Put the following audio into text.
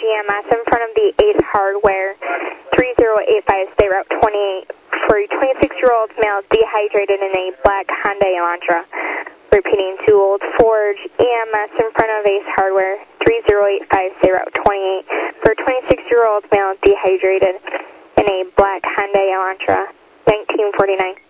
GMS in front of the Ace Hardware, 3085, stay route 28 for a 26-year-old male dehydrated in a black Hyundai Elantra. Repeating, 2 Old Forge, EMS in front of Ace Hardware, 3085, stay route 28 for a 26-year-old male dehydrated in a black Hyundai Elantra, 1949.